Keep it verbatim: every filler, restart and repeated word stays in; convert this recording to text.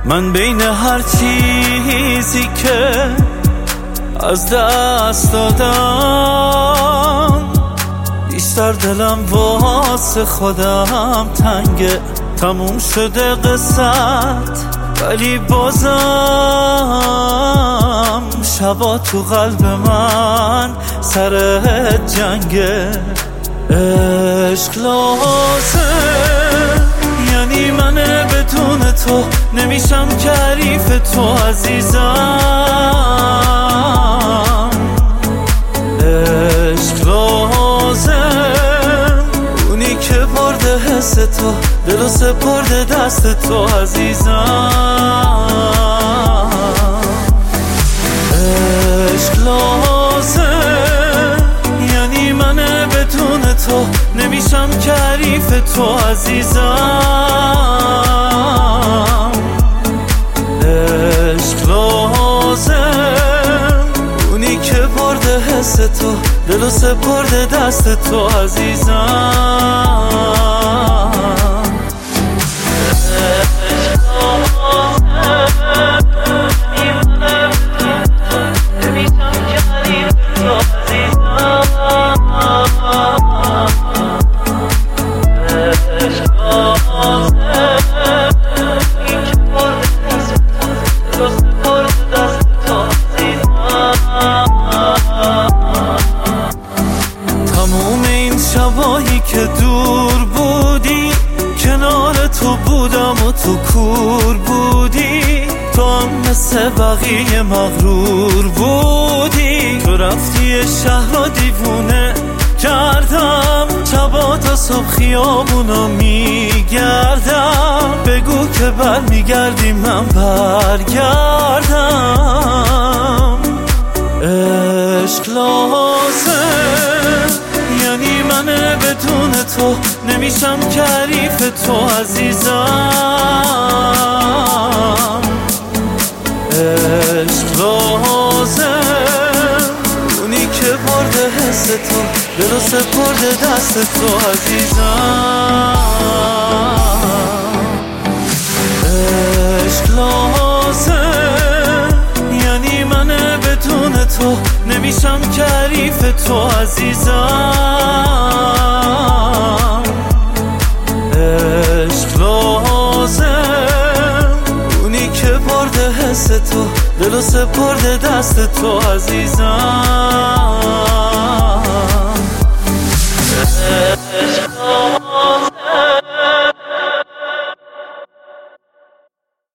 من بین هر چیزی که از دست دادم بیشتر دلم واسه خودم تنگه. تموم شده قصت ولی بازم شبا تو قلب من سر جنگه. عشق لازم یعنی من بدون تو نمیشم که حریف تو عزیزم. عشق لازم اونی که برده حس تو دل و سپرده دست تو عزیزم. عشق لازم یعنی من بدون تو نمیشم که حریف تو عزیزم. عشق لازم اونی که برده حس تو دل و سپرده دست تو عزیزم. تموم این شبایی که دور بودی کنار تو بودم و تو کور بودی. تو هم مثل بقیه مغرور بودی. تو رفتی شهر را دیوونه کردم. شبا تا صبح خیابونو میگردم. بگو که بر میگردی من برگردم. عشق لازم یعنی من بدون تو نمیشم که حریف تو عزیزم. عشق لازم اونی که برده حس تو دل و سپرده دست تو عزیزم. عشق لازم یعنی من بدون تو نمیشم که حریف تو عزیزم. عشق لازم اونی که برده حس تو دل و سپرده دست تو عزیزم.